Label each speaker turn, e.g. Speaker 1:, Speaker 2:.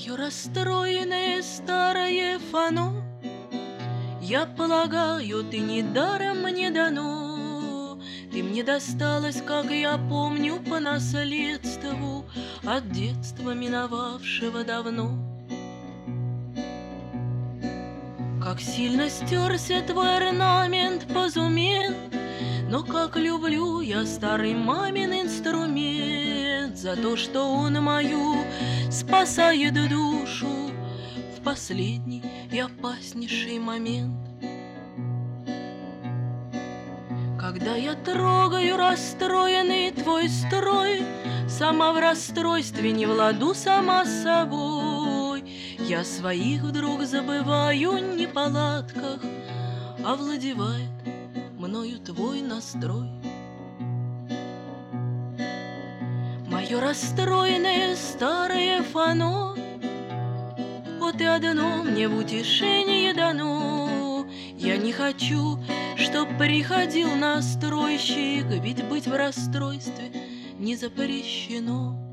Speaker 1: Мое расстроенное старое фано, я полагаю, ты недаром мне дано. Ты мне досталась, как я помню, по наследству от детства миновавшего давно. Как сильно стерся твой орнамент позумент, но как люблю я старый мамин инструмент за то, что он мою спасает душу в последний и опаснейший момент. Когда я трогаю расстроенный твой строй, сама в расстройстве не владу сама с собой. Я своих вдруг забываю неполадках, овладевает мною твой настрой. Мое расстроенное старое фано, вот и одно мне в утешение дано. Я не хочу, чтоб приходил настройщик, ведь быть в расстройстве не запрещено.